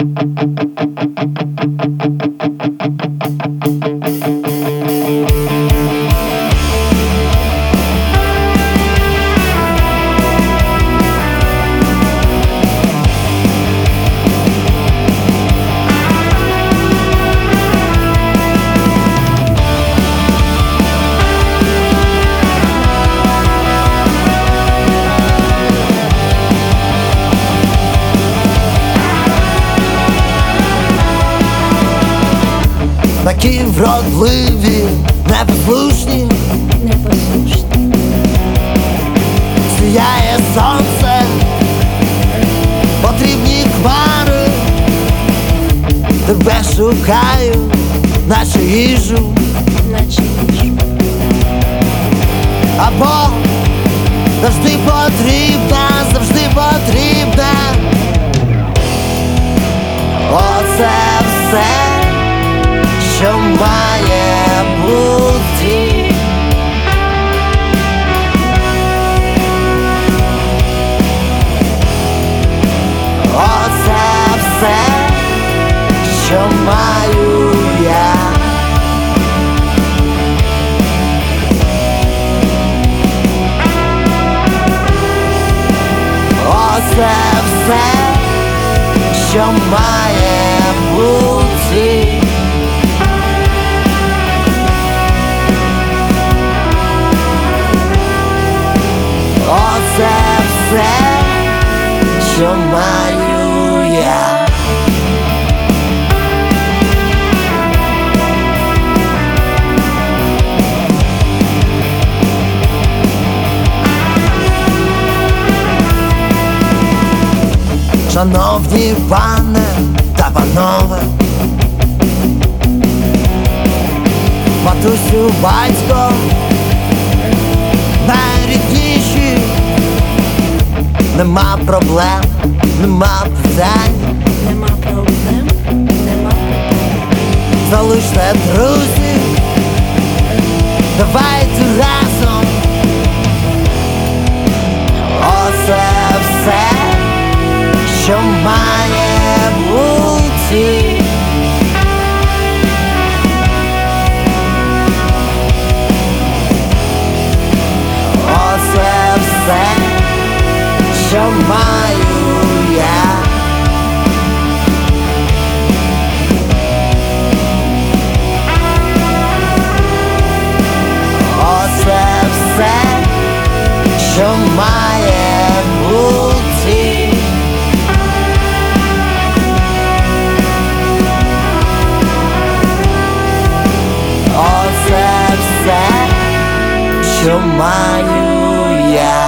Такі вродливі, непослушні, сіяє сонце, потрібні хмари, тебе шукаю, наче їжу, або завжди потрібна, завжди потрібна. Оце все, що має бути. Оце все, що маю я. Оце все, що має бути. Оце все, що маю я. Шановні пане та панове, матусю, батько, найрідніші, нема проблем, нема питань, нема проблем, нема питань. залиште друзів, давайте разом. Оце все, що має бути. Оце все, що маю я. Оце все, що має бути. Оце все, що маю я.